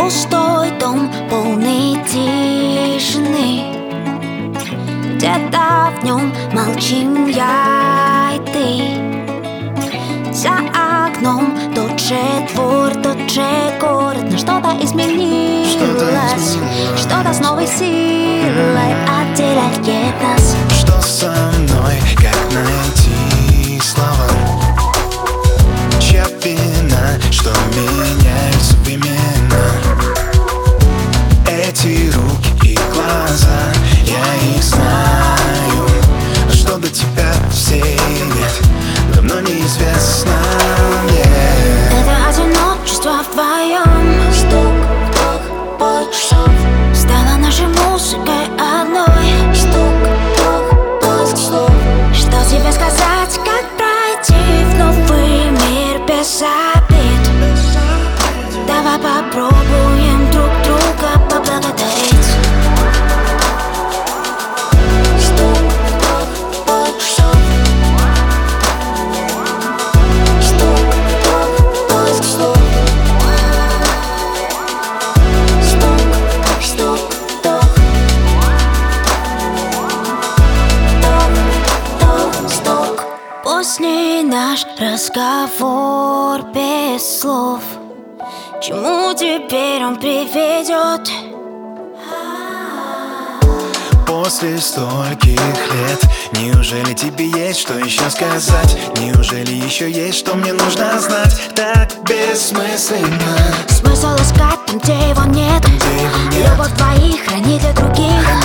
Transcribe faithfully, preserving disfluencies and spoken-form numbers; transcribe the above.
пустой дом, полный тишины. Где-то в нем молчим я и ты. За окном тот же двор, тот же город, но что-то изменилось, что-то с новой силой отделяет нас. Что со мной, как найти слова? Чья вина, что меняются времена? Эти руки и глаза, я их знаю, но что до тебя все нет, давно неизвестно мне. Это одиночество вдвоем. Стук, вдох, под часов стала нашей музыкой одной. Стук, вдох, поиск слов. Что тебе сказать, как пройти в новый мир без обид? Давай попробуем друг друга поблагодарить. Стук, вдох, под часов. Стук, вдох, поиск слов. Стук, стук, вдох. Вдох, вдох, стук. После наш разговор без слов, к чему теперь он приведет? После стольких лет, неужели тебе есть что еще сказать? Неужели еще есть что мне нужно знать? Так бессмысленно Смысл искать там, где его нет. Где его нет. Любовь твоих хранит для других.